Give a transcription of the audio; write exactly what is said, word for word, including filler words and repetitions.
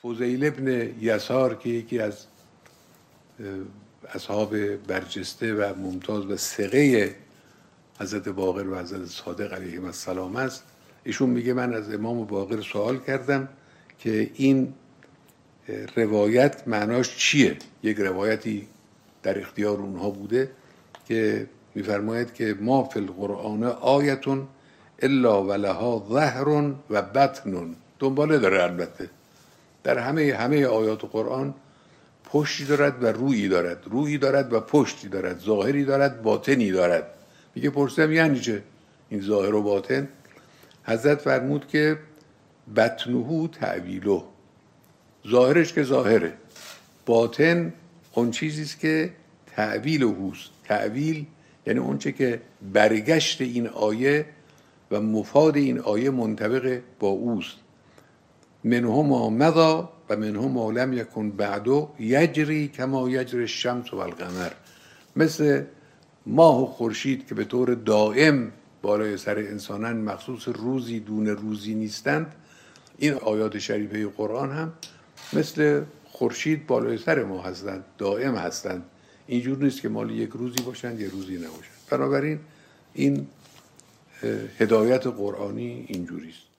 فضیل ابن یسار که یکی از اصحاب برجسته و ممتاز و ثقه حضرت باقر و حضرت صادق علیهم السلام است، ایشون میگه من از امام باقر سوال کردم که این روایت معناش چیه. یک روایتی در اختیار اونها بوده که میفرماید که ما فی القرآن آیتون الا ولها ظهر و بطن. دنباله داره البته، در همه همه آیات قرآن پشتی دارد و رویی دارد، رویی دارد و پشتی دارد، ظاهری دارد باطنی دارد. میگه پرسیدم یعنی چه این ظاهر و باطن؟ حضرت فرمود که بطنه تعویله، ظاهرش که ظاهره، باطن اون چیزی است که تعویل اوست. تعویل یعنی اون چه که برگشت این آیه و مفاد این آیه منطبق با اوست. منه ما مضی و منه ما لم یکن بعدو یجری کما یجری الشمس و القمر. مثل ماه و خورشید که به طور دائم بالای سر انسانان مخصوص روزی دون روزی نیستند، این آیات شریفه قرآن هم مثل خورشید بالای سر ما هستند، دائم هستند. اینجور نیست که مال یک روزی باشند یک روزی نباشند. بنابراین این هدایت قرآنی اینجوری است.